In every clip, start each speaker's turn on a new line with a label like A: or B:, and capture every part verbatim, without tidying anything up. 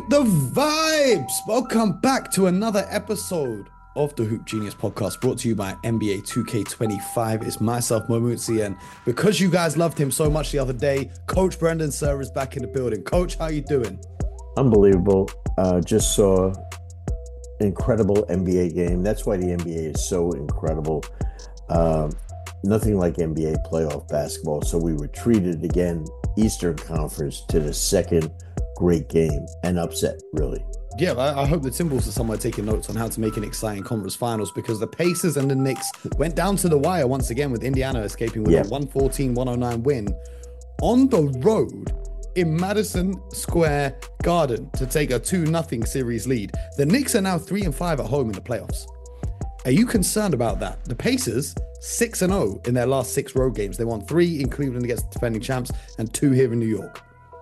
A: Felt the vibes. Welcome back to another episode of the Hoop Genius podcast brought to you by N B A two K twenty-five. It's myself, Momutsi, and because you guys loved him so much the other day, Coach Brendan Sir is back in the building. Coach, how you doing?
B: Unbelievable. Uh, just saw incredible N B A game. That's why the N B A is so incredible. Um, nothing like N B A playoff basketball. So we were treated again, Eastern Conference, to the second great game and upset, really.
A: Yeah, I, I hope the Timberwolves are somewhere taking notes on how to make an exciting conference finals, because the Pacers and the Knicks went down to the wire once again, with Indiana escaping with yeah. a one fourteen one oh nine win on the road in Madison Square Garden to take a two nothing series lead. The Knicks are now three and five at home in the playoffs. Are you concerned about that? The Pacers, six and oh in their last six road games. They won three in Cleveland against the defending champs and two here in New York.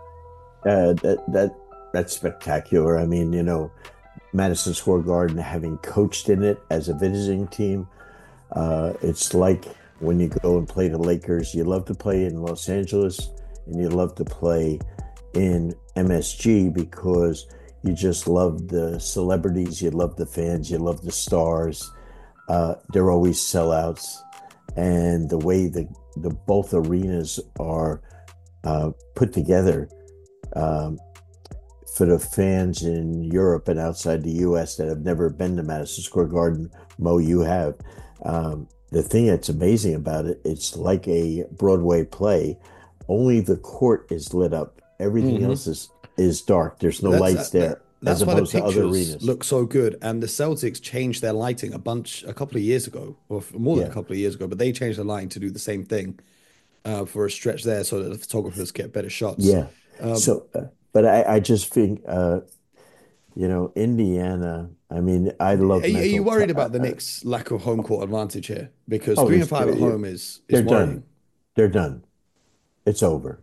B: Uh, that that that's spectacular. I mean, you know, Madison Square Garden, having coached in it as a visiting team, uh, it's like when you go and play the Lakers. You love to play in Los Angeles, and you love to play in M S G because you just love the celebrities, you love the fans, you love the stars. Uh, they're always sellouts, and the way the the both arenas are uh, put together. Um, for the fans in Europe and outside the U S that have never been to Madison Square Garden, Mo, you have. Um, the thing that's amazing about it, it's like a Broadway play. Only the court is lit up. Everything mm-hmm. else is, is dark. There's no that's, lights there. That,
A: that's
B: as
A: why the
B: opposed to other
A: pictures
B: arenas.
A: Look so good. And the Celtics changed their lighting a bunch a couple of years ago, or more than yeah. a couple of years ago, but they changed the lighting to do the same thing uh, for a stretch there so that the photographers get better shots.
B: Yeah.
A: Um,
B: so... Uh, But I, I just think, uh, you know, Indiana, I mean, I love...
A: Are, are you worried about the Knicks' lack of home court advantage here? Because
B: oh,
A: three and five at home is, is
B: They're
A: worrying.
B: done. They're done. It's over.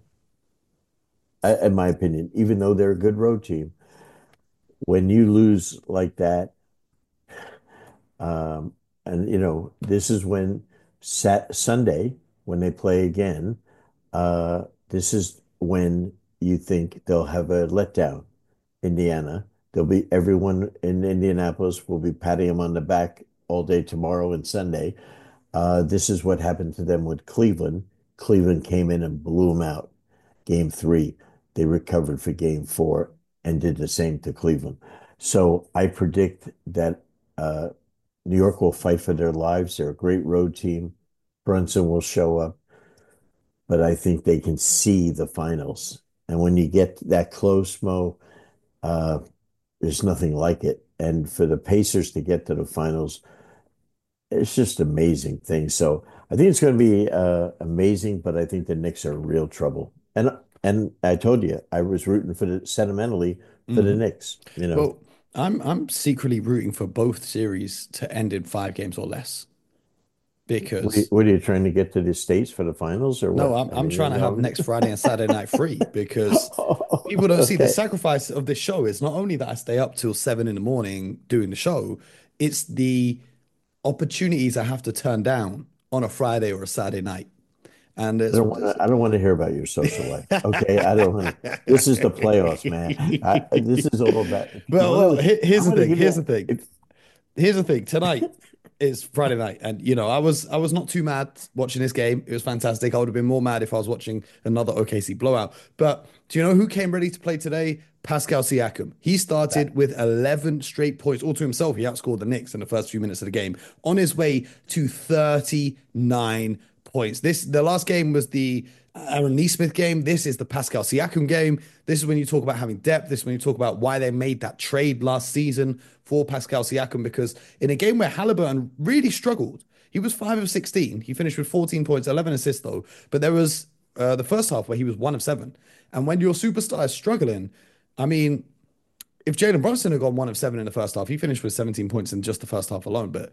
B: I, in my opinion, even though they're a good road team, when you lose like that, um, and, you know, this is when Sat Sunday, when they play again, uh, this is when... you think they'll have a letdown. Indiana, there'll be everyone in Indianapolis will be patting them on the back all day tomorrow and Sunday. Uh, this is what happened to them with Cleveland. Cleveland came in and blew them out. Game three, they recovered for game four and did the same to Cleveland. So I predict that uh, New York will fight for their lives. They're a great road team. Brunson will show up, but I think they can see the finals. And when you get that close, Mo, uh, there's nothing like it. And for the Pacers to get to the finals, it's just an amazing thing. So I think it's going to be uh, amazing, but I think the Knicks are in real trouble. And and I told you, I was rooting for the sentimentally for mm-hmm. the Knicks. You know,
A: well, I'm I'm secretly rooting for both series to end in five games or less. Because
B: what are, you, what are you trying to get to the States for the finals or what?
A: No, I'm, I'm mean, trying to have next Friday and Saturday night free because oh, people don't okay. see the sacrifice of this show. It's not only that I stay up till seven in the morning doing the show, it's the opportunities I have to turn down on a Friday or a Saturday night. And
B: I don't, want, I don't want to hear about your social life. Okay, I don't want to. This is the playoffs, man. I, this is all about.
A: Well, well here's the thing. Here's the thing. If, here's the thing. Tonight. It's Friday night, and you know I was I was not too mad watching this game. It was fantastic. I would have been more mad if I was watching another O K C blowout. But do you know who came ready to play today? Pascal Siakam. He started with eleven straight points all to himself. He outscored the Knicks in the first few minutes of the game, on his way to thirty-nine points. This the last game was the Aaron Nesmith game. This is the Pascal Siakam game. This is when you talk about having depth. This is when you talk about why they made that trade last season for Pascal Siakam, because in a game where Halliburton really struggled, he was five of sixteen. He finished with fourteen points, eleven assists though. But there was uh, the first half where he was one of seven. And when your superstar is struggling, I mean, if Jalen Brunson had gone one of seven in the first half, he finished with seventeen points in just the first half alone. But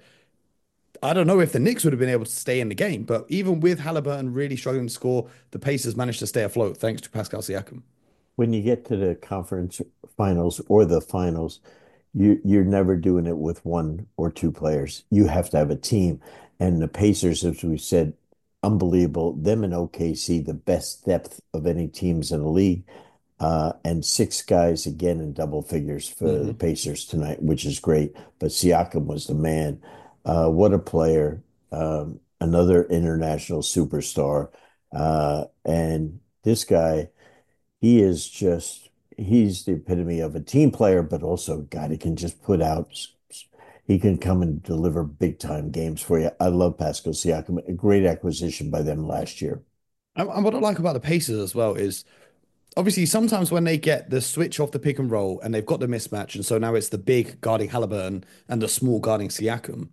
A: I don't know if the Knicks would have been able to stay in the game. But even with Halliburton really struggling to score, the Pacers managed to stay afloat thanks to Pascal Siakam.
B: When you get to the conference finals or the finals, you, you're never doing it with one or two players. You have to have a team. And the Pacers, as we said, unbelievable. Them and O K C, the best depth of any teams in the league. Uh, and six guys again in double figures for the
A: Hmm.
B: Pacers tonight, which is great. But Siakam was the man. Uh, what a player. Um, another international superstar. Uh, and this guy, he is just, he's the epitome of a team player, but also a guy that can just put out, he can come and deliver big time games for you. I love Pascal Siakam. A great acquisition by them last year.
A: And, and what I like about the Pacers as well is obviously sometimes when they get the switch off the pick and roll and they've got the mismatch, and so now it's the big guarding Halliburton and the small guarding Siakam.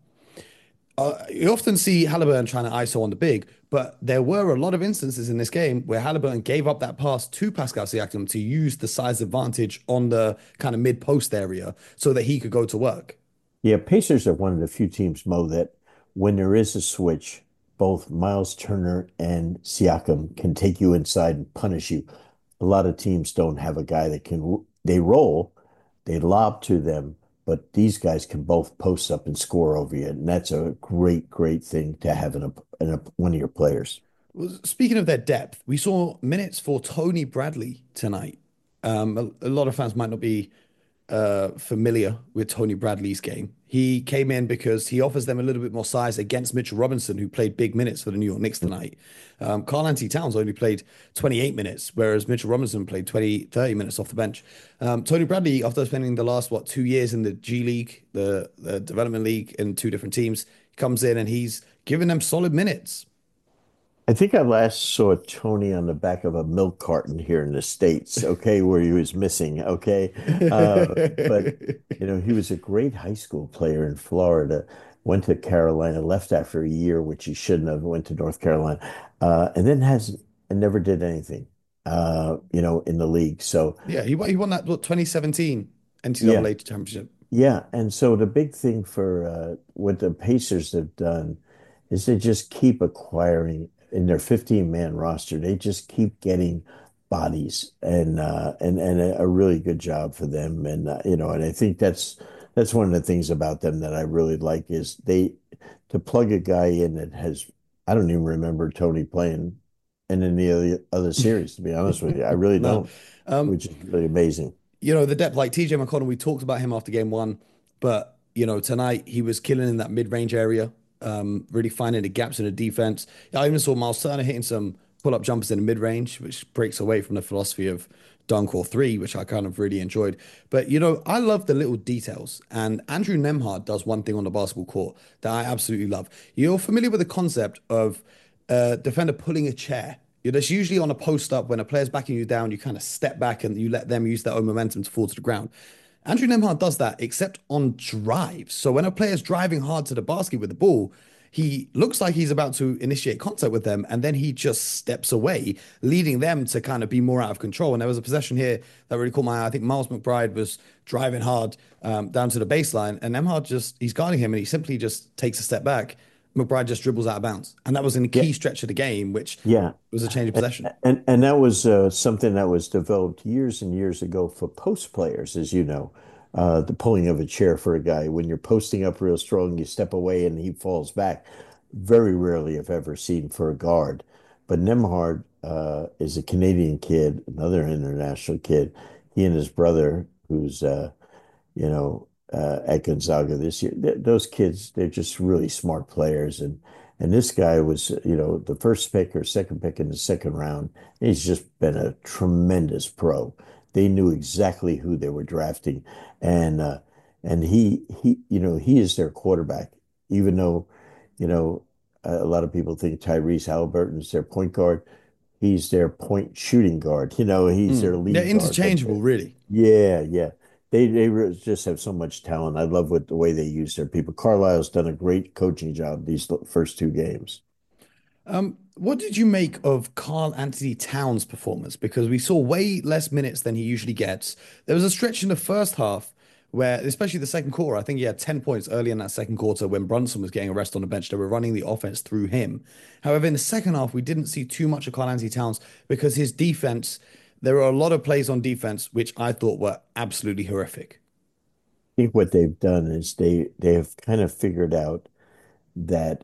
A: Uh, you often see Halliburton trying to I S O on the big, but there were a lot of instances in this game where Halliburton gave up that pass to Pascal Siakam to use the size advantage on the kind of mid post area so that he could go to work.
B: Yeah, Pacers are one of the few teams, Mo, that when there is a switch, both Miles Turner and Siakam can take you inside and punish you. A lot of teams don't have a guy that can, they roll, they lob to them, but these guys can both post up and score over you. And that's a great, great thing to have in a, in a one of your players.
A: Well, speaking of their depth, we saw minutes for Tony Bradley tonight. Um, a, a lot of fans might not be uh, familiar with Tony Bradley's game. He came in because he offers them a little bit more size against Mitchell Robinson, who played big minutes for the New York Knicks tonight. Um, Karl Anthony Towns only played twenty-eight minutes, whereas Mitchell Robinson played twenty, thirty minutes off the bench. Um, Tony Bradley, after spending the last, what, two years in the G League, the, the Development League, in two different teams, comes in and he's giving them solid minutes.
B: I think I last saw Tony on the back of a milk carton here in the States, okay, where he was missing, okay. Uh, but you know, he was a great high school player in Florida, went to Carolina, left after a year, which he shouldn't have, went to North Carolina, uh, and then has and never did anything, uh, you know, in the league. So
A: Yeah, he, won- he won that what, twenty seventeen
B: yeah,
A: N C double A championship.
B: yeah, and so the big thing for uh, what the Pacers have done is they just keep acquiring in their fifteen man roster. They just keep getting bodies and uh, and and a, a really good job for them. And uh, you know, and I think that's that's one of the things about them that I really like is they to plug a guy in that has I don't even remember Tony playing in any of the other series, to be honest with you. I really
A: No.
B: don't,
A: Um,
B: which is really amazing.
A: you know, the depth, like T J McConnell, we talked about him after game one, but you know, tonight he was killing in that mid-range area, um, really finding the gaps in the defense. I even saw Miles Turner hitting some pull-up jumpers in the mid-range, which breaks away from the philosophy of dunk or three, which I kind of really enjoyed. But you know, I love the little details, and Andrew Nemhard does one thing on the basketball court that I absolutely love. You're familiar with the concept of a defender pulling a chair. You're just usually on a post up when a player's backing you down, you kind of step back and you let them use their own momentum to fall to the ground. Andrew Nemhard does that except on drives. So when a player's driving hard to the basket with the ball, he looks like he's about to initiate contact with them, and then he just steps away, leading them to kind of be more out of control. And there was a possession here that really caught my eye. I think Miles McBride was driving hard um, down to the baseline, and Nemhard just he's guarding him, and he simply just takes a step back. McBride just dribbles out of bounds, and that was in a
B: Yeah,
A: key stretch of the game, which
B: yeah.
A: was a change of
B: And
A: possession.
B: and, and that was uh, something that was developed years and years ago for post players, as you know, uh, the pulling of a chair for a guy. When you're posting up real strong, you step away and he falls back. Very rarely, if ever, seen for a guard. But Nemhard uh, is a Canadian kid, another international kid. He and his brother, who's uh, you know, uh, at Gonzaga this year. Th those kids, they're just really smart players. And and this guy was, you know, the first pick or second pick in the second round. He's just been a tremendous pro. They knew exactly who they were drafting, and uh, and he he, you know, he is their quarterback. Even though, you know, a lot of people think Tyrese Halliburton's their point guard. He's their point shooting guard. You know, he's their
A: Mm. They're
B: lead guard. But uh,
A: interchangeable, really.
B: yeah, yeah. They they re- just have so much talent. I love what the way they use their people. Carlisle's done a great coaching job these l- first two games.
A: Um, what did you make of Carl Anthony Towns' performance? Because we saw way less minutes than he usually gets. There was a stretch in the first half where, especially the second quarter, I think he had ten points early in that second quarter when Brunson was getting a rest on the bench. They were running the offense through him. However, in the second half, we didn't see too much of Carl Anthony Towns because his defense, there were a lot of plays on defense which I thought were absolutely horrific.
B: I think what they've done is they they have kind of figured out that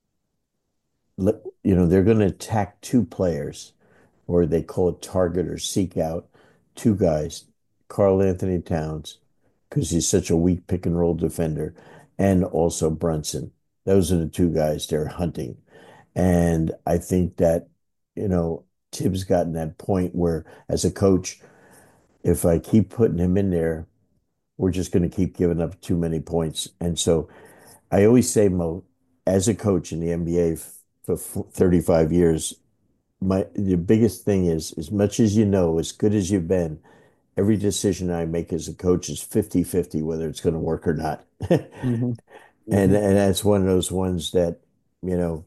B: le- you know they're going to attack two players, or they call it target or seek out two guys, Karl Anthony Towns, because he's such a weak pick and roll defender, and also Brunson. Those are the two guys they're hunting. And I think that, you know, Tibbs gotten that point where, as a coach, if I keep putting him in there, we're just going to keep giving up too many points. And so I always say, Mo, as a coach in the N B A for thirty-five years, my the biggest thing is as much as you know, as good as you've been, every decision I make as a coach is fifty fifty whether it's going to work or not.
A: Hmm.
B: And
A: Hmm.
B: and that's one of those ones that, you know,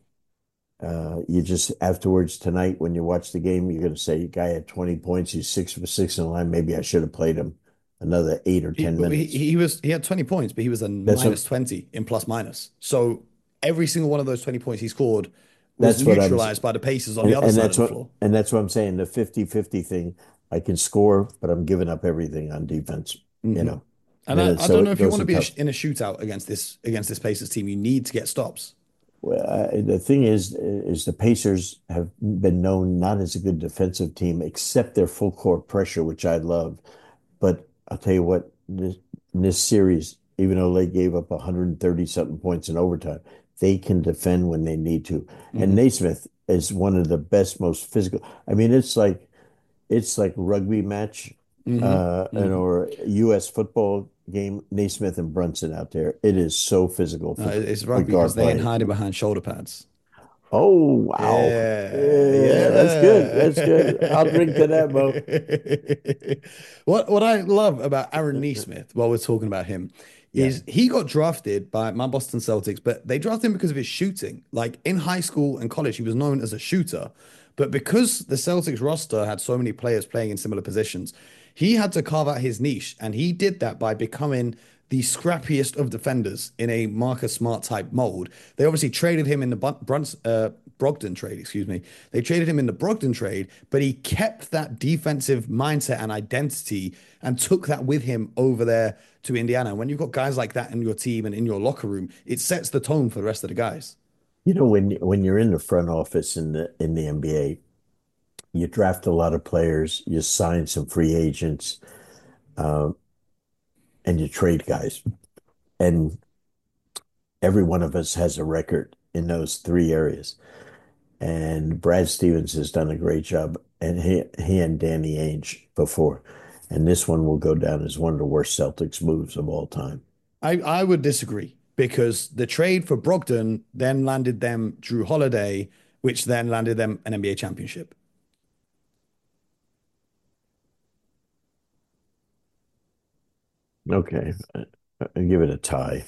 B: uh, you just afterwards tonight when you watch the game, you're going to say, guy had twenty points, he's six for six in the line. Maybe I should have played him another eight or
A: He,
B: ten
A: but he,
B: minutes.
A: he was he had twenty points, but he was a
B: That's what
A: minus twenty in plus minus. So every single one of those twenty points he scored was
B: that's what I'm
A: neutralized by the Pacers on the
B: and,
A: other
B: and
A: side of
B: that's
A: the
B: what
A: floor.
B: and that's what I'm saying. The fifty fifty thing, I can score, but I'm giving up everything on defense, you
A: Hmm.
B: know.
A: And
B: And
A: I,
B: then,
A: I
B: so
A: don't know
B: it,
A: if you
B: those
A: want
B: are
A: to be a
B: tough.
A: sh in a shootout against this against this Pacers team. You need to get stops.
B: Well, I, the thing is, is the Pacers have been known not as a good defensive team, except their full court pressure, which I love. But I'll tell you what, this, in this series, even though they gave up one hundred thirty something points in overtime, they can defend when they need to. And
A: Hmm.
B: Naismith is one of the best, most physical. I mean, it's like it's like rugby match,
A: Hmm.
B: uh, and
A: Hmm.
B: or U S football game. Naismith and Brunson out there. It is so physical
A: No,
B: for
A: it- it's
B: for
A: rugby because
B: guard
A: they ain't
B: play.
A: hiding behind shoulder pads.
B: Oh, wow.
A: Yeah,
B: Yeah, that's good. That's good. I'll drink to that, Mo.
A: yeah. What what I love about Aaron Neesmith, while we're talking about him,
B: Yeah.
A: is he got drafted by my Boston Celtics, but they drafted him because of his shooting. Like in high school and college, he was known as a shooter, but because the Celtics roster had so many players playing in similar positions, he had to carve out his niche, and he did that by becoming the scrappiest of defenders in a Marcus Smart type mold. They obviously traded him in the Bruns, uh, Brogdon trade, excuse me. They traded him in the Brogdon trade, but he kept that defensive mindset and identity and took that with him over there to Indiana. When you've got guys like that in your team and in your locker room, it sets the tone for the rest of the guys.
B: You know, when when you're in the front office in the in the N B A, you draft a lot of players, you sign some free agents, um, and you trade guys. And every one of us has a record in those three areas. And Brad Stevens has done a great job, and he he and Danny Ainge before. And this one will go down as one of the worst Celtics moves of all time.
A: I, I would disagree because the trade for Brogdon then landed them Drew Holiday, which then landed them an N B A championship.
B: Okay, I, I give it a tie.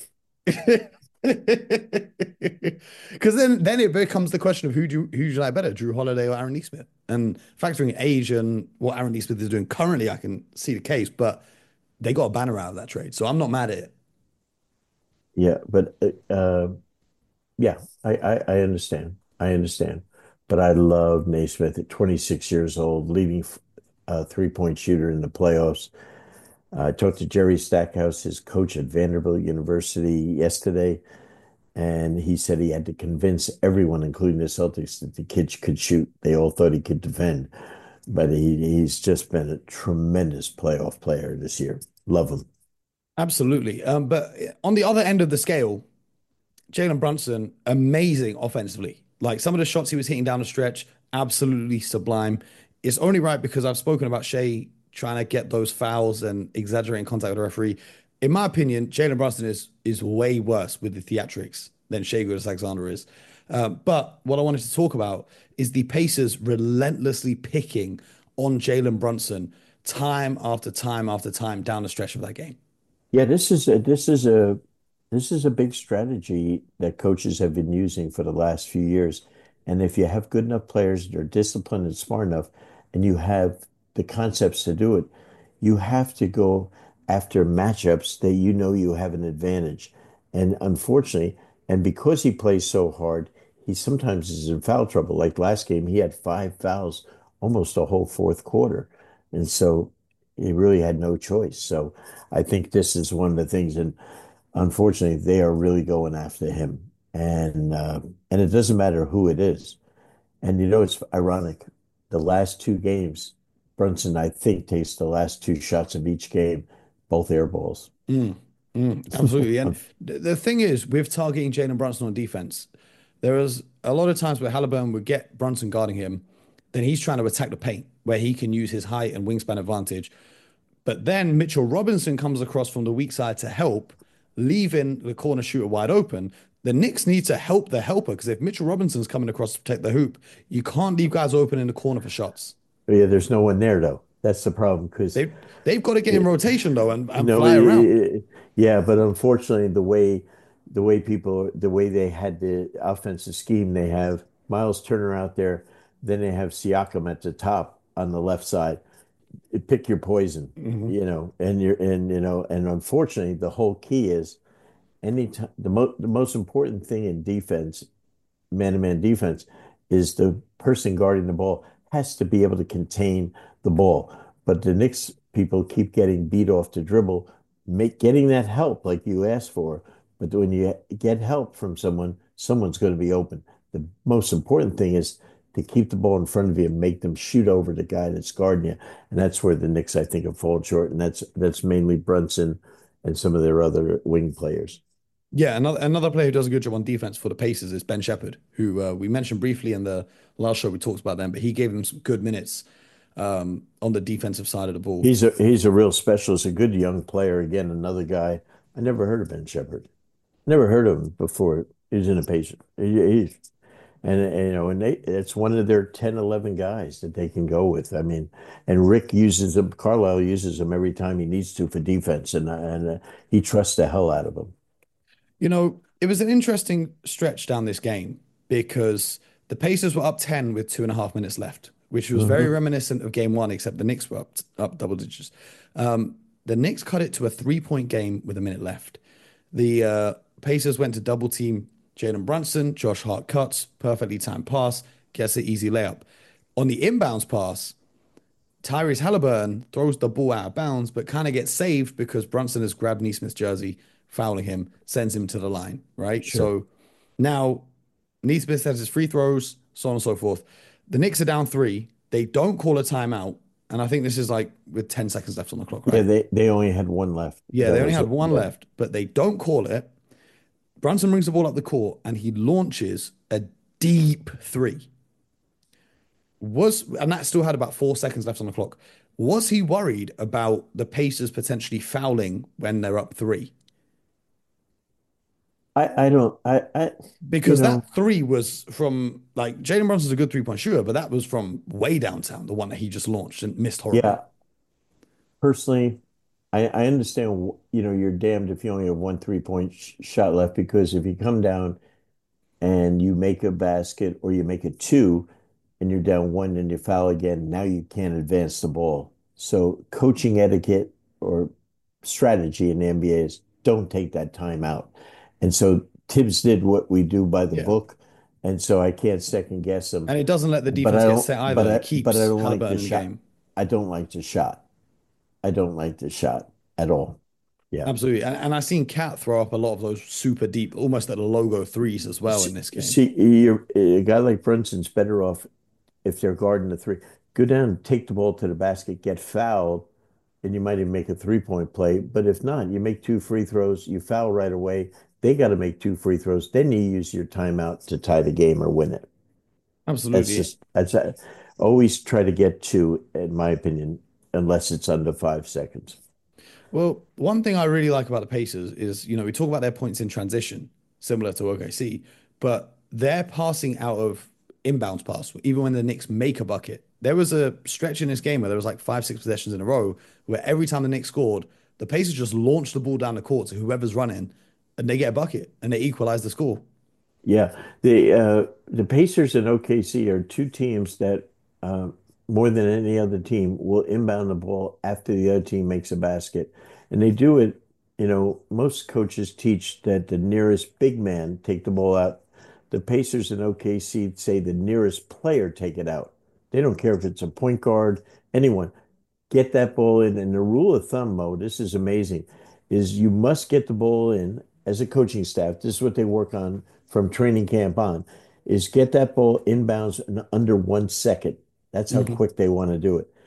A: Because then, then it becomes the question of who do who do you like better, Drew Holiday or Aaron Neesmith? And factoring age and what Aaron Neesmith is doing currently, I can see the case, but they got a banner out of that trade, so I'm not mad at it.
B: Yeah, but uh, uh, yeah, I, I I understand. I understand. But I love Naismith at twenty-six years old, leading uh, three-point shooter in the playoffs. Uh, I talked to Jerry Stackhouse, his coach at Vanderbilt University, yesterday, and he said he had to convince everyone, including the Celtics, that the kid could shoot. They all thought he could defend, but he he's just been a tremendous playoff player this year. Love him.
A: Absolutely. Um, but on the other end of the scale, Jalen Brunson, amazing offensively. Like some of the shots he was hitting down the stretch, absolutely sublime. It's only right because I've spoken about Shea trying to get those fouls and exaggerating contact with the referee. In my opinion, Jalen Brunson is is way worse with the theatrics than Shea Gilgeous-Alexander is. Um, but what I wanted to talk about is the Pacers relentlessly picking on Jalen Brunson time after time after time down the stretch of that game.
B: Yeah, this is a, this is a this is a big strategy that coaches have been using for the last few years. And if you have good enough players that are disciplined and smart enough, and you have the concepts to do it, you have to go after matchups that you know you have an advantage. And unfortunately, and because he plays so hard, he sometimes is in foul trouble. Like last game, he had five fouls almost a whole fourth quarter. And so he really had no choice. So I think this is one of the things, and unfortunately, they are really going after him, and uh, and it doesn't matter who it is. And you know, it's ironic. The last two games, Brunson, I think, takes the last two shots of each game, both air balls.
A: Mm, mm, absolutely. And th- the thing is, with targeting Jalen Brunson on defense, there was a lot of times where Halliburton would get Brunson guarding him, then he's trying to attack the paint where he can use his height and wingspan advantage. But then Mitchell Robinson comes across from the weak side to help, leaving the corner shooter wide open. The Knicks need to help the helper because if Mitchell Robinson's coming across to protect the hoop, you can't leave guys open in the corner for shots.
B: Yeah, there's no one there though. That's the problem because
A: They they've got to get in rotation though and, and
B: no,
A: fly around.
B: it- yeah, but unfortunately, the way the way people the way they had the offensive scheme, they have Miles Turner out there, then they have Siakam at the top on the left side. Pick your poison,
A: Mhm.
B: you know, and you're and you know, and unfortunately, the whole key is any time the most the most important thing in defense, man-to-man defense, is the person guarding the ball has to be able to contain the ball. But the Knicks people keep getting beat off the dribble, make getting that help like you asked for. But when you get help from someone, someone's going to be open. The most important thing is to keep the ball in front of you and make them shoot over the guy that's guarding you. And that's where the Knicks, I think, have fallen short. And that's that's mainly Brunson and some of their other wing players.
A: Yeah, another another player who does a good job on defense for the Pacers is Ben Shepherd, who uh, we mentioned briefly in the last show. We talked about them, but he gave them some good minutes um, on the defensive side of the ball.
B: He's a he's a real specialist, a good young player. Again, another guy. I never heard of Ben Shepherd. Never heard of him before. He's in a patient. He, he's and, and, you know, and they it's one of their ten, eleven guys that they can go with. I mean, and Rick uses him, Carlisle uses him every time he needs to for defense, and and uh, he trusts the hell out of him.
A: You know, it was an interesting stretch down this game because the Pacers were up ten with two and a half minutes left, which was very
B: Hmm.
A: reminiscent of game one, except the Knicks were up, up double digits. Um, the Knicks cut it to a three point game with a minute left. The uh, Pacers went to double team Jalen Brunson. Josh Hart cuts, perfectly timed pass, gets an easy layup. On the inbounds pass, Tyrese Halliburton throws the ball out of bounds, but kind of gets saved because Brunson has grabbed Neesmith's jersey, fouling him, sends him to the line, right?
B: Sure.
A: So now Neesmith has his free throws, so on and so forth. The Knicks are down three. They don't call a timeout. And I think this is like with ten seconds left on the clock,
B: Yeah,
A: right?
B: they they only had one left.
A: Yeah,
B: That
A: they only
B: was
A: had one
B: yeah.
A: left, but they don't call it. Brunson brings the ball up the court and he launches a deep three. Was and that still had about four seconds left on the clock. Was he worried about the Pacers potentially fouling when they're up three?
B: I I don't I I you
A: Because
B: know
A: that three was from like Jalen Brunson's a good three point shooter, but that was from way downtown, the one that he just launched and missed horribly.
B: yeah, personally. I, I understand, you know, you're damned if you only have one three point sh shot left because if you come down and you make a basket or you make a two and you're down one and you foul again, now you can't advance the ball. So coaching etiquette or strategy in the N B A is don't take that time out. And so Tibbs did what we do by the
A: Yeah.
B: book. And so I can't second guess him.
A: And it doesn't let the
B: But I
A: defense get
B: don't
A: set either.
B: but
A: It
B: I but I
A: keeps
B: don't like
A: Halliburton
B: the
A: in the
B: shot.
A: game.
B: I don't like the shot. I don't like the shot at all. Yeah.
A: Absolutely. And, and I've seen Cat throw up a lot of those super deep, almost at the logo threes as well in
B: See,
A: this game.
B: see you're, a guy like Brunson's better off if they're guarding the three. Go down, take the ball to the basket, get fouled, and you might even make a three-point play. But if not, you make two free throws, you foul right away. They got to make two free throws. Then you use your timeout to tie the game or win it. That's
A: Absolutely.
B: just that's uh, always try to get two, in my opinion, unless it's under five seconds.
A: Well, one thing I really like about the Pacers is, you know, we talk about their points in transition, similar to O K C, but they're passing out of inbounds pass, even when the Knicks make a bucket. There was a stretch in this game where there was like five, six possessions in a row where every time the Knicks scored, the Pacers just launched the ball down the court to whoever's running and they get a bucket and they equalize the score.
B: Yeah, the uh, the Pacers and O K C are two teams that uh, more than any other team will inbound the ball after the other team makes a basket, and they do it. You know, most coaches teach that the nearest big man take the ball out. The Pacers and O K C say the nearest player take it out. They don't care if it's a point guard, anyone get that ball in. And the rule of thumb, Mo, this is amazing, is you must get the ball in as a coaching staff. This is what they work on from training camp on, is get that ball inbounds in under one second. That's how
A: Mhm.
B: quick they want to do it.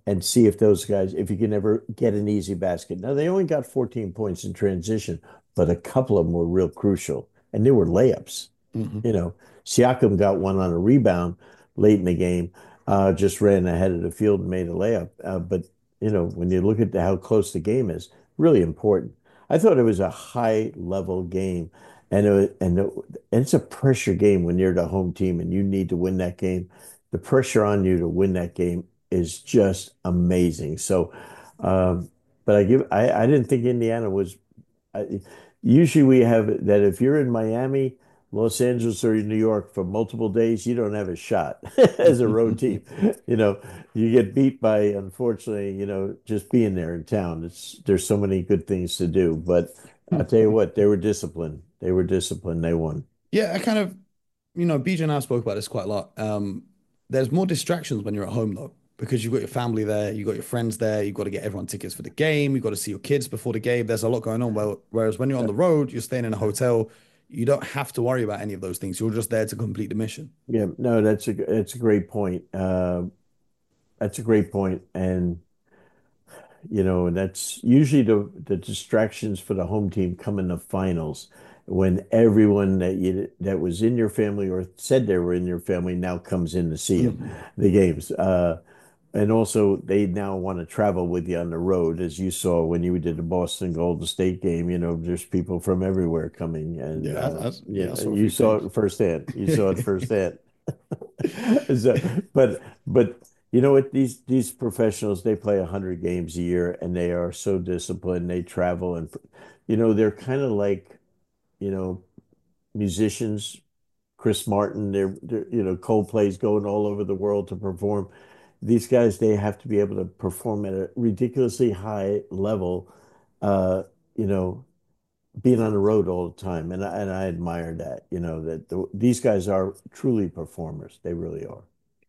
B: and see if those guys, if you can ever get an easy basket. Now they only got fourteen points in transition, but a couple of them were real crucial, and they were layups.
A: Hmm.
B: You know, Siakam got one on a rebound late in the game, uh, just ran ahead of the field and made a layup. Uh, but you know, when you look at the, how close the game is, really important. I thought it was a high level game, and it, and, it, and it's a pressure game when you're the home team and you need to win that game. The pressure on you to win that game is just amazing. So, um, but I give I, I didn't think Indiana was. I, usually we have that if you're in Miami, Los Angeles, or New York for multiple days, you don't have a shot as a road team. You know, you get beat by, unfortunately, you know, just being there in town. It's there's so many good things to do. But I'll tell you what, they were disciplined. They were disciplined. They won.
A: Yeah, I kind of, you know, B J and I spoke about this quite a lot. Um, there's more distractions when you're at home though, because you've got your family there, you've got your friends there, you've got to get everyone tickets for the game, you've got to see your kids before the game. There's a lot going on. Well, whereas when you're on the road, you're staying in a hotel, you don't have to worry about any of those things. You're just there to complete the mission.
B: Yeah, no, that's a that's a great point. Uh, that's a great point, and you know, and that's usually the the distractions for the home team come in the finals when everyone that you that was in your family or said they were in your family now comes in to see you,
A: Mhm.
B: the games. Uh, and also they now want to travel with you on the road, as you saw when you did the Boston Golden State game. You know, there's people from everywhere coming, and
A: Yeah,
B: uh,
A: I, I, yeah, I
B: yeah,
A: saw a
B: you
A: few
B: saw
A: things.
B: it firsthand. You saw it firsthand. So, but but you know what? These these professionals, they play a hundred games a year, and they are so disciplined. They travel, and you know they're kind of like you know musicians. Chris Martin, they're, they're you know Coldplay's going all over the world to perform. These guys, they have to be able to perform at a ridiculously high level. Uh, you know, being on the road all the time, and I, and I admire that. You know that the, these guys are truly performers. They really are.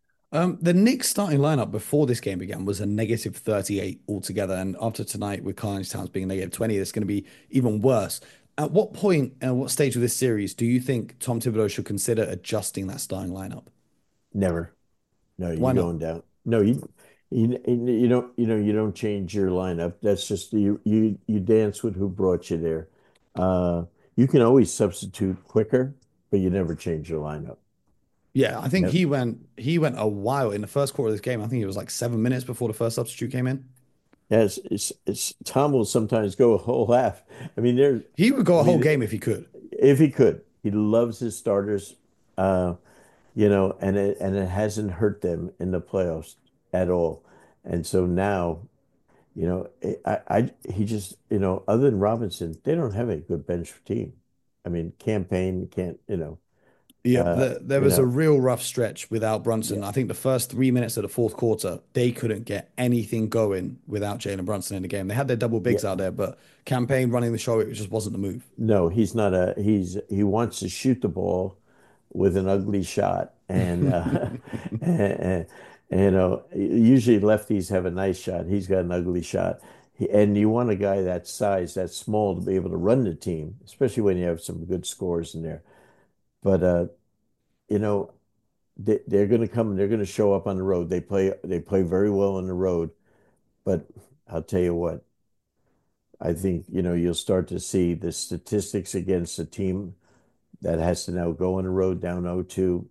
A: Um, the Knicks starting lineup before this game began was a negative thirty-eight altogether. And after tonight, with Carnage Towns being negative twenty, it's going to be even worse. At what point and what stage of this series do you think Tom Thibodeau should consider adjusting that starting lineup?
B: Never. No,
A: Why
B: you're
A: not?
B: going down. No, you you you don't you know you don't change your lineup. That's just you you you dance with who brought you there. Uh, you can always substitute quicker, but you never change your lineup.
A: Yeah, I think
B: Never.
A: he went he went a while in the first quarter of this game. I think it was like seven minutes before the first substitute came in.
B: Yes, it's, it's Tom will sometimes go a whole half. I mean, there.
A: He would go
B: I
A: a whole
B: mean,
A: game if he could.
B: if he could, he loves his starters. Uh, you know, and it and it hasn't hurt them in the playoffs at all. And so now. You know, I, I he just, you know, other than Robinson, they don't have a good bench team. I mean, campaign can't, you know,
A: Yeah,
B: uh,
A: the, there
B: you
A: was a
B: know,
A: real rough stretch without
B: yeah,
A: Brunson. I think the first three minutes of the fourth quarter, they couldn't get anything going without Jalen Brunson in the game. They had their double
B: yeah.
A: bigs out there, but campaign running the show, it just wasn't the move.
B: No, he's not a he's he wants to shoot the ball with an ugly shot, and uh, and, and, you know, usually lefties have a nice shot. He's got an ugly shot. He, and you want a guy that size, that small, to be able to run the team, especially when you have some good scores in there. But uh, you know, they, they're going to come. They're going to show up on the road. They play. They play very well on the road. But I'll tell you what. I think you know you'll start to see the statistics against a team that has to now go on the road down oh two.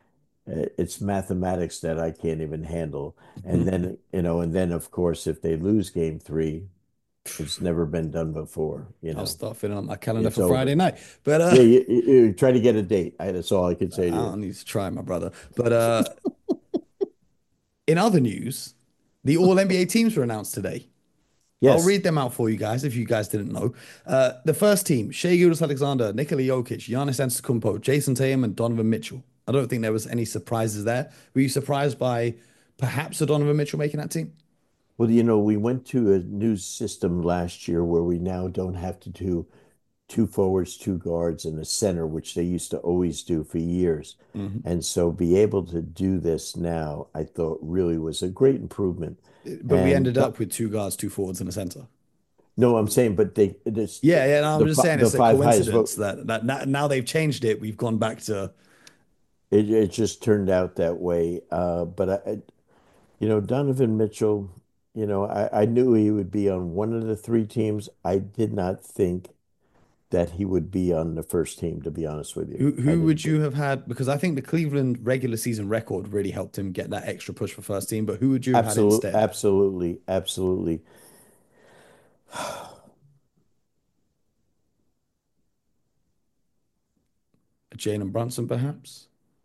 B: It's mathematics that I can't even handle. And then you know, and then of course, if they lose game three, it's never been done before. You
A: I'll
B: know,
A: start filling up my calendar
B: it's
A: for Friday
B: over.
A: night. But uh
B: Yeah, you, you, you try to get a date. I, that's all I can say
A: I
B: to you.
A: don't need to try, my brother. But uh in other news, the all N B A teams were announced today. I'll
B: Yes.
A: read them out for you guys if you guys didn't know. Uh, the first team, Shai Gilgeous-Alexander, Nikola Jokic, Giannis Antetokounmpo, Jason Tatum, and Donovan Mitchell. I don't think there was any surprises there. Were you surprised by perhaps a Donovan Mitchell making that team?
B: Well, you know, we went to a new system last year where we now don't have to do two forwards, two guards, and a center, which they used to always do for years.
A: Mhm.
B: And so be able to do this now, I thought really was a great improvement.
A: But we
B: And
A: ended
B: but,
A: up with two guards, two forwards, and a center.
B: no, I'm saying, but they this
A: Yeah, yeah. No, I'm
B: the
A: just saying
B: the
A: it's a
B: five highest
A: coincidence
B: vote.
A: that that now, now they've changed it. We've gone back to
B: It, it just turned out that way. Uh, but I, You know, Donovan Mitchell, you know, I, I knew he would be on one of the three teams. I did not think that he would be on the first team, to be honest with you.
A: Who
B: I
A: who
B: didn't
A: would
B: think.
A: you have had? Because I think the Cleveland regular season record really helped him get that extra push for first team. But who would you have had
B: Absolutely,
A: instead?
B: absolutely, absolutely.
A: Jalen Brunson, perhaps?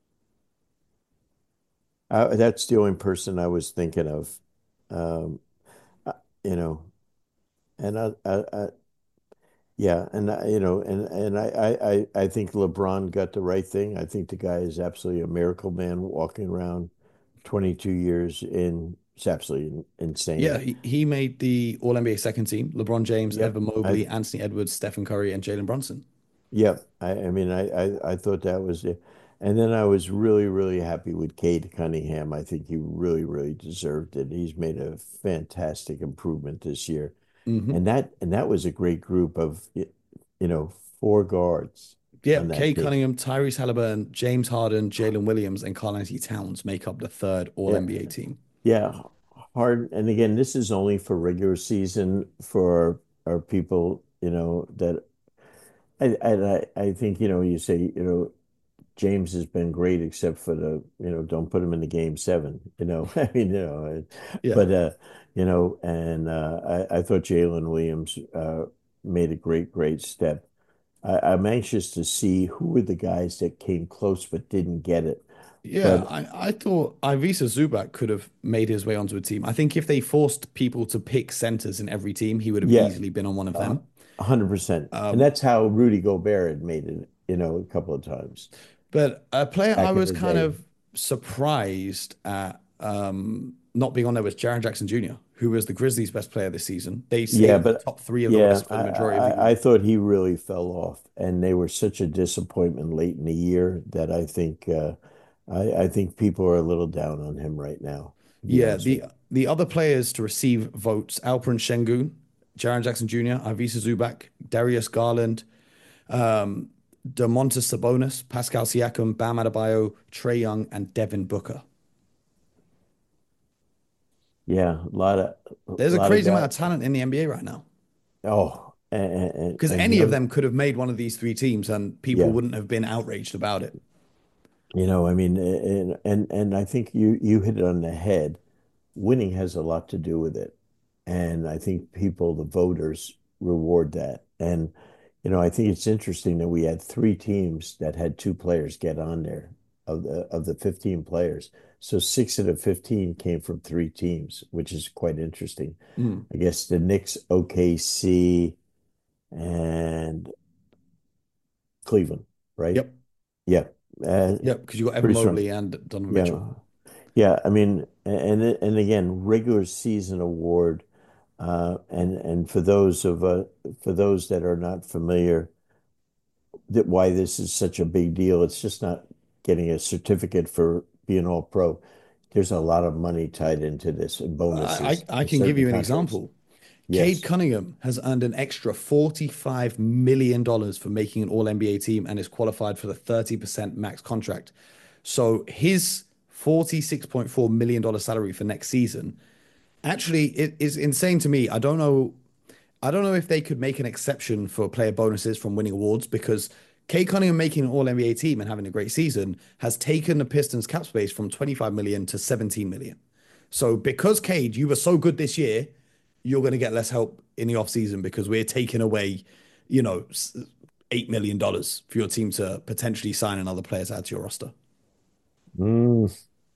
B: Uh, that's the only person I was thinking of. Um, uh, you know, and I, I, I yeah, and I, you know, and and I, I, I I think LeBron got the right thing. I think the guy is absolutely a miracle man walking around twenty-two years in. It's absolutely
A: Yeah,
B: insane.
A: he, he made the All N B A second team. LeBron James,
B: Yep.
A: Evan
B: I
A: Mobley, Anthony Edwards, Stephen Curry, and Jalen Brunson.
B: Yep. I, I mean, I, I, I thought that was it. And then I was really, really happy with Cade Cunningham. I think he really, really deserved it. He's made a fantastic improvement this year.
A: Hmm.
B: And that and that was a great group of, you know, four guards
A: Yeah,
B: on that
A: Cade
B: team.
A: Cunningham, Tyrese Halliburton, James Harden, Jalen Williams, and Karl-Anthony Towns make up the third All
B: Yeah.
A: N B A team.
B: Yeah. Hard. And again, this is only for regular season for our people, you know, that I, I, I think, you know, you say, you know, James has been great except for the, you know, don't put him in the game seven, you know. I mean, you know,
A: Yeah.
B: but uh, you know, and uh I, I thought Jalen Williams uh made a great, great step. I, I'm anxious to see who were the guys that came close but didn't get it.
A: Yeah,
B: But
A: I, I thought Ivica Zubac could have made his way onto a team. I think if they forced people to pick centers in every team, he would have
B: yeah,
A: easily been on one of
B: a
A: them.
B: a hundred percent. And
A: Um,
B: that's how Rudy Gobert had made it, you know, a couple of times
A: but a player I
B: back in
A: was
B: the
A: kind
B: day.
A: of surprised at um, not being on there was Jaren Jackson Junior, who was the Grizzlies' best player this season. They say he
B: Yeah,
A: was the
B: but
A: top three of the
B: yeah,
A: West for
B: I,
A: the majority of the
B: I I
A: year.
B: thought he really fell off, and they were such a disappointment late in the year that I think uh, I I think people are a little down on him right now, to be
A: Yeah,
B: honest with
A: the
B: you.
A: the other players to receive votes: Alperen Şengün, Jaren Jackson Junior, Ivica Zubac, Darius Garland, um, Domantas Sabonis, Pascal Siakam, Bam Adebayo, Trae Young, and Devin Booker.
B: Yeah, a lot of a
A: There's a
B: lot of
A: crazy amount
B: guys.
A: of talent in the N B A right now.
B: Oh, and, and
A: Because
B: and
A: any of
B: young,
A: them could have made one of these three teams, and people
B: yeah.
A: wouldn't have been outraged about it.
B: You know, I mean, and and and I think you you hit it on the head. Winning has a lot to do with it. And I think people, the voters, reward that. And, you know, I think it's interesting that we had three teams that had two players get on there of the of the fifteen players. So six of the fifteen came from three teams, which is quite interesting.
A: Mm.
B: I guess the Knicks, O K C, and Cleveland, right?
A: Yep.
B: Yeah. Uh,
A: Yep. Because you got Evan
B: Pretty strong.
A: Mobley and Donovan Mitchell.
B: Yeah. Yeah, I mean, and and again, regular season award, uh, and and for those of uh, for those that are not familiar, that why this is such a big deal. It's just not getting a certificate for being all pro. There's a lot of money tied into this and
A: I,
B: bonuses
A: I I
B: in
A: can give
B: certain
A: you an
B: countries.
A: example. Cade
B: Yes.
A: Cunningham has earned an extra forty-five million dollars for making an All N B A team and is qualified for the thirty percent max contract. So his forty-six point four million dollars salary for next season actually it is insane to me. I don't know I don't know if they could make an exception for player bonuses from winning awards because Kay Cunningham making an All N B A team and having a great season has taken the Pistons cap space from twenty-five million to seventeen million. So because Cade, you were so good this year, you're going to get less help in the offseason because we're taking away, you know, eight million dollars for your team to potentially sign another player to add to your roster.
B: Mm,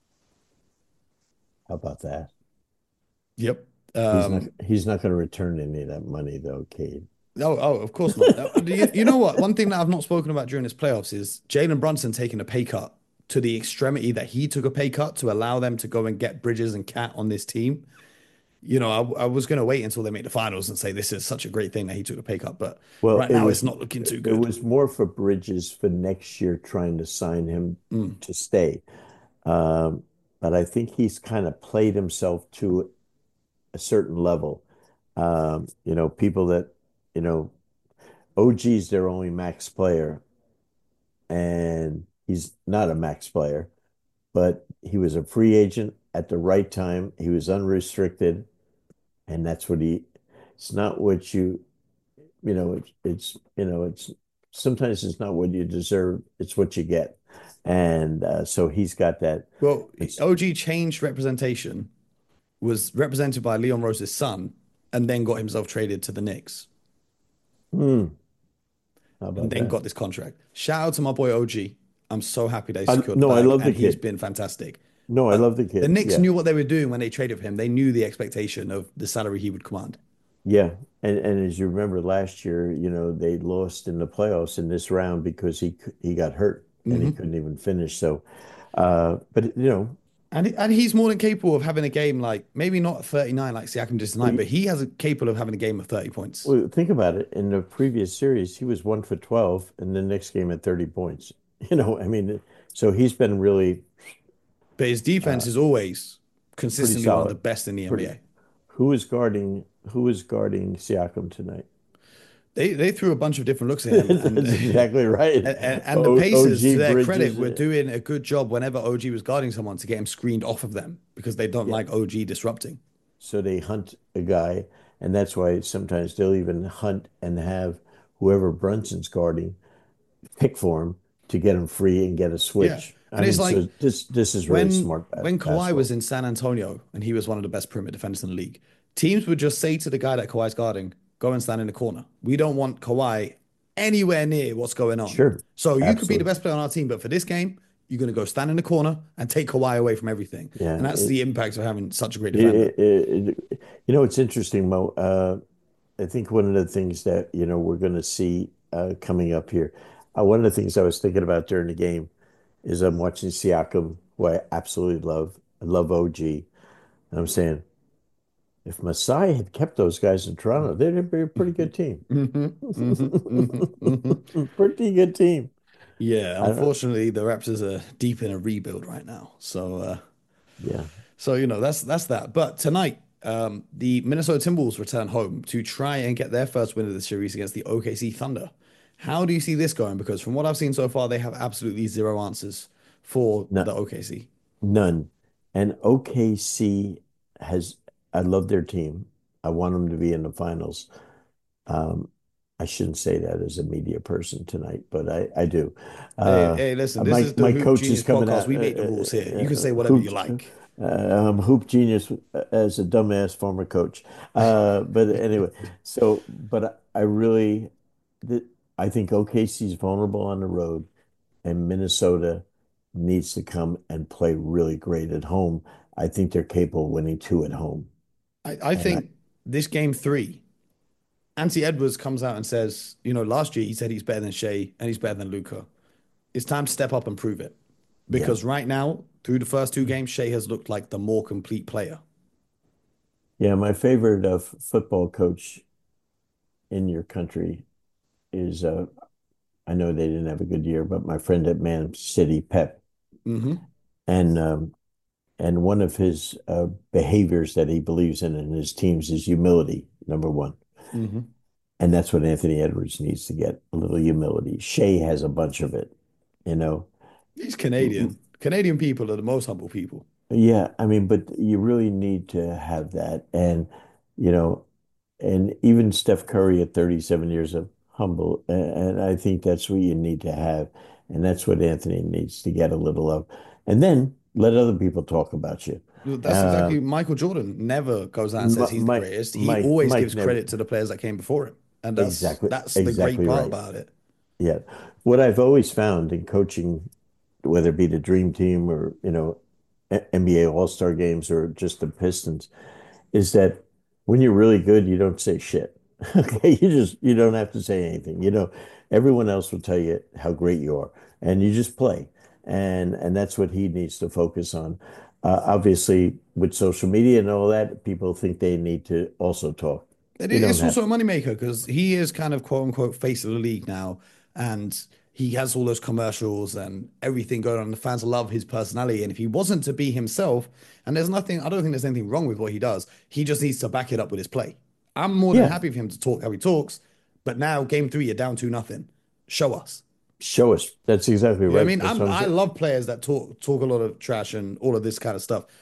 B: how about that?
A: Yep.
B: He's not
A: Um,
B: he's not going to return any of that money though, Cade.
A: Oh, oh, of course not. Uh, You, you know what? One thing that I've not spoken about during this playoffs is Jalen Brunson taking a pay cut to the extremity that he took a pay cut to allow them to go and get Bridges and Cat on this team. You know, I, I was going to wait until they make the finals and say this is such a great thing that he took a pay cut, but
B: Well,
A: right
B: it
A: now it's
B: was
A: not looking too
B: it
A: good.
B: was more for Bridges for next year trying to sign him
A: Mm.
B: to stay. Um, but I think he's kind of played himself to a certain level. Um, you know, people that, you know, O G's their only max player, and he's not a max player, but he was a free agent at the right time. He was unrestricted, and that's what he. It's not what you, you know. It's, it's you know, it's sometimes it's not what you deserve. It's what you get, and uh, so he's got that.
A: Well,
B: It's
A: O G changed representation, was represented by Leon Rose's son, and then got himself traded to the Knicks,
B: hmm, how
A: and
B: about
A: then
B: that?
A: got this contract. Shout out to my boy O G. I'm so happy they
B: I,
A: secured the
B: no, I
A: bag,
B: love the
A: and he's
B: kid.
A: been fantastic.
B: No, I
A: But
B: love the
A: the
B: kid.
A: Knicks
B: Yeah,
A: knew what they were doing when they traded for him. They knew the expectation of the salary he would command.
B: yeah. And and as you remember last year, you know, they lost in the playoffs in this round because he he got hurt and he
A: Hmm.
B: couldn't even finish. So, uh, but you know,
A: And and he's more than capable of having a game like maybe not thirty-nine like Siakam did tonight,
B: well,
A: but he has a capable of having a game of thirty points.
B: well, think about it. In the previous series, he was one for twelve, and the next game at thirty points. You know, I mean, so he's been really
A: But his
B: uh,
A: defense is always
B: pretty
A: consistently one of the
B: solid.
A: best in the
B: Pretty.
A: N B A.
B: Who is guarding? Who is guarding Siakam tonight?
A: They they threw a bunch of different looks at him, and
B: That's exactly right.
A: and, and the
B: O,
A: Pacers, to
B: OG
A: their credit,
B: Bridges.
A: were
B: uh,
A: doing a good job whenever O G was guarding someone to get him screened off of them because they don't
B: Yeah.
A: like O G disrupting.
B: So they hunt a guy, and that's why sometimes they'll even hunt and have whoever Brunson's guarding pick for him to get him free and get a
A: Yeah,
B: switch. I
A: and it's
B: mean,
A: like
B: so this this is really
A: when
B: smart bas
A: when Kawhi was
B: basketball.
A: in San Antonio and he was one of the best perimeter defenders in the league, teams would just say to the guy that Kawhi's guarding, "Go and stand in the corner. We don't want Kawhi anywhere near what's going on.
B: Sure,
A: So you could be the
B: absolutely.
A: best player on our team, but for this game, you're going to go stand in the corner and take Kawhi away from everything."
B: Yeah,
A: And that's
B: it,
A: the impact of having such a great defender.
B: it, it, it- you know, it's interesting, Mo. Uh, I think one of the things that, you know, we're going to see uh, coming up here, uh, one of the things I was thinking about during the game is I'm watching Siakam, who I absolutely love. I love O G. And I'm saying, if Masai had kept those guys in Toronto, they'd be a pretty good team.
A: Hmm. Hmm. Hmm. Hmm.
B: Pretty good team.
A: Yeah,
B: I don't,
A: unfortunately, the Raptors are deep in a rebuild right now. So, uh,
B: yeah.
A: so you know that's that's that. But tonight, um, the Minnesota Timberwolves return home to try and get their first win of the series against the O K C Thunder. How do you see this going? Because from what I've seen so far, they have absolutely zero answers for
B: No,
A: the O K C.
B: none. And O K C has, I love their team. I want them to be in the finals. Um, I shouldn't say that as a media person tonight, but I, I do.
A: Hey,
B: Uh,
A: hey, listen, this
B: my
A: is the
B: my
A: Hoop
B: coach is
A: Genius
B: coming
A: podcast.
B: out.
A: We
B: Uh,
A: make the rules here.
B: uh,
A: You can
B: uh,
A: say whatever
B: hoop,
A: you like.
B: uh, I'm hoop genius as a dumbass former coach. Uh, but anyway, so but I really, th- I think O K C is vulnerable on the road, and Minnesota needs to come and play really great at home. I think they're capable of winning two at home.
A: I, I
B: And I,
A: think this game three, Anthony Edwards comes out and says, you know, last year he said he's better than Shea and he's better than Luca. It's time to step up and prove it.
B: yeah,
A: Because right now, through the first two games, Shea has looked like the more complete player.
B: yeah. My favorite uh, football coach in your country is uh, I know they didn't have a good year, but my friend at Man City, Pep,
A: Hmm.
B: and um, and one of his uh, behaviors that he believes in in his teams is humility, number one.
A: Hmm.
B: And that's what Anthony Edwards needs to get, a little humility. Shea has a bunch of it, you know.
A: He's Canadian. Canadian people are the most humble people.
B: Yeah, I mean, but you really need to have that. And, you know, and even Steph Curry at thirty-seven years of humble. And, and I think that's what you need to have. And that's what Anthony needs to get a little of. And then let other people talk about you.
A: That's
B: Uh,
A: exactly Michael Jordan never goes out and says he's the
B: Mike,
A: greatest. He
B: Mike,
A: always
B: Mike
A: gives
B: never,
A: credit to the players that came before him. And that's
B: exactly,
A: that's the great
B: exactly
A: part
B: right.
A: about it.
B: Yeah. What I've always found in coaching, whether it be the Dream Team or, you know, N B A All-Star games or just the Pistons, is that when you're really good, you don't say shit. Okay, you just you don't have to say anything. You know, everyone else will tell you how great you are, and you just play. And and that's what he needs to focus on. Uh, obviously, with social media and all that, people think they need to also talk.
A: And
B: You
A: it-
B: don't
A: it's
B: have
A: also a
B: to.
A: moneymaker because he is kind of quote unquote face of the league now. And he has all those commercials and everything going on. The fans love his personality. And if he wasn't to be himself, and there's nothing, I don't think there's anything wrong with what he does. He just needs to back it up with his play. I'm more than
B: Yeah,
A: happy for him to talk how he talks. But now, game three, you're down two nothing. Show us.
B: show us. That's exactly
A: You know what I
B: right.
A: mean?
B: That's
A: I'm,
B: what I'm
A: I
B: saying.
A: love players that talk talk a lot of trash and all of this kind of stuff.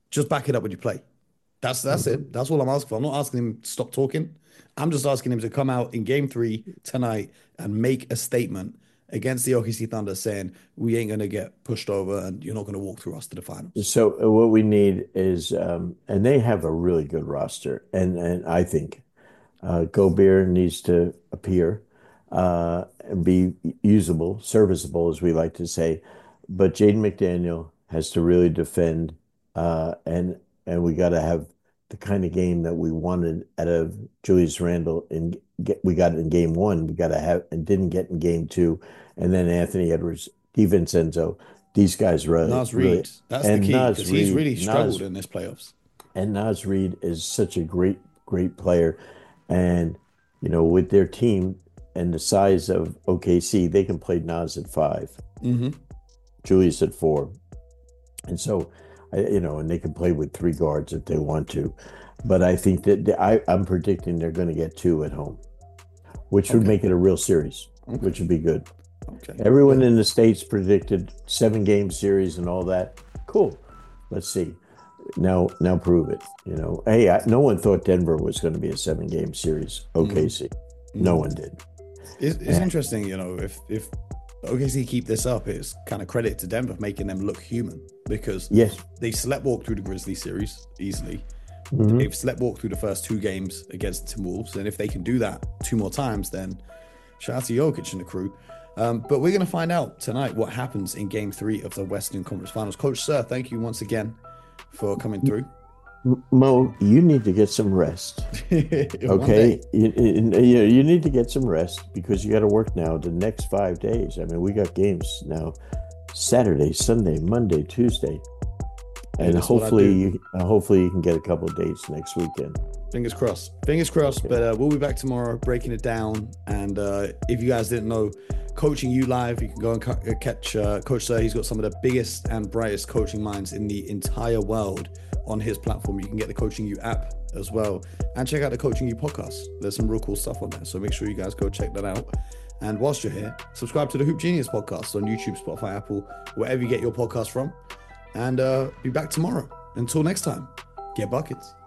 A: Just back it up with your play. That's that's
B: Mhm.
A: it. That's all I'm asking for. I'm not asking him to stop talking. I'm just asking him to come out in game three tonight and make a statement against the O K C Thunder saying we ain't gonna get pushed over and you're not gonna walk through us to the finals.
B: So uh, what we need is, um, and they have a really good roster, and and I think uh, Gobert needs to appear uh, and be usable, serviceable, as we like to say. But Jaden McDaniel has to really defend, uh, and and we got to have the kind of game that we wanted out of Julius Randle. In get, we got it in game one. We got to have and didn't get in game two, and then Anthony Edwards, DiVincenzo. These guys really,
A: Naz
B: really,
A: Reid, that's the
B: and
A: key
B: Naz
A: because he's
B: Reid,
A: really
B: Naz
A: struggled in this playoffs.
B: and Naz Reid is such a great, great player. And, you know, with their team and the size of O K C, they can play Naz at five,
A: Hmm.
B: Julius at four. And so, I, you know, and they can play with three guards if they want to. But I think that they, I, I'm predicting they're going to get two at home, which would
A: Okay.
B: make it a real series,
A: Okay.
B: which would be good.
A: Okay.
B: Everyone in the States predicted seven game series and all that. Cool. Let's see. Now, now prove it. You know, hey, I, no one thought Denver was going to be a seven game series. O K C, no
A: Mhm.
B: one did.
A: It's, it's
B: And
A: interesting, you know, if if O K C keep this up, it's kind of credit to Denver for making them look human because
B: yes,
A: they sleptwalked through the Grizzlies series easily.
B: mhm.
A: They've sleptwalked through the first two games against the Timberwolves, and if they can do that two more times, then shout out to Jokic and the crew. Um, but we're going to find out tonight what happens in Game Three of the Western Conference Finals. Coach Sir, thank you once again for coming through.
B: Mo, you need to get some rest.
A: One
B: Okay,
A: day.
B: you, you, you need to get some rest because you got to work now the next five days. I mean, we got games now Saturday, Sunday, Monday, Tuesday,
A: Hey,
B: and
A: that's what I
B: hopefully
A: do.
B: you uh, hopefully you can get a couple of dates next weekend.
A: Fingers crossed. Fingers crossed.
B: Okay.
A: But uh, we'll be back tomorrow breaking it down. And uh, if you guys didn't know, Coaching You Live, you can go and ca- uh, catch uh, Coach Sir. He's got some of the biggest and brightest coaching minds in the entire world on his platform. You can get the Coaching You app as well. And check out the Coaching You podcast. There's some real cool stuff on there. So make sure you guys go check that out. And whilst you're here, subscribe to the Hoop Genius podcast on YouTube, Spotify, Apple, wherever you get your podcast from. And uh, be back tomorrow. Until next time, get buckets.